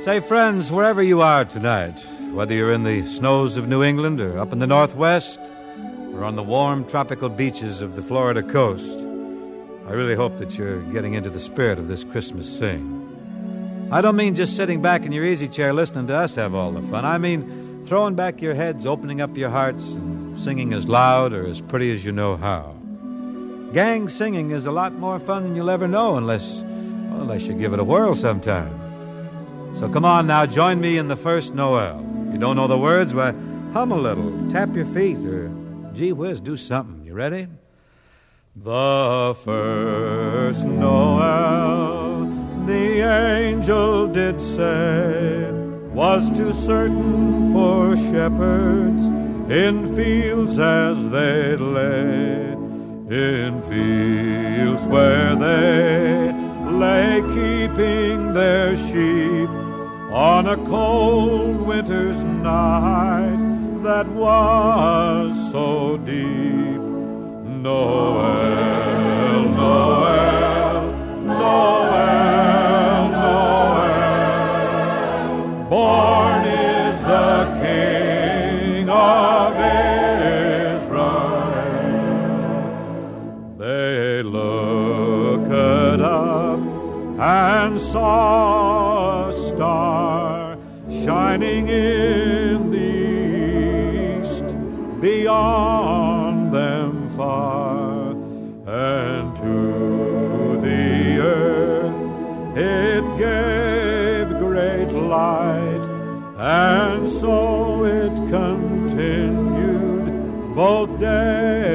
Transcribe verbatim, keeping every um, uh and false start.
Say, friends, wherever you are tonight, whether you're in the snows of New England or up in the Northwest or on the warm tropical beaches of the Florida coast, I really hope that you're getting into the spirit of this Christmas sing. I don't mean just sitting back in your easy chair listening to us have all the fun. I mean throwing back your heads, opening up your hearts, and singing as loud or as pretty as you know how. Gang singing is a lot more fun than you'll ever know unless, well, unless you give it a whirl sometime. So come on now, join me in the first Noel. If you don't know the words, why, hum a little, tap your feet, or gee whiz, do something. You ready? The first Noel, the angel did say, was to certain poor shepherds in fields as they lay, in fields where they lay keeping their sheep on a cold winter's night that was so deep. Noel, Noel, Noel, Noel, born is the King of Israel. They looked up and saw a star shining in the east beyond them far, and to the earth it gave great light, and so it continued both day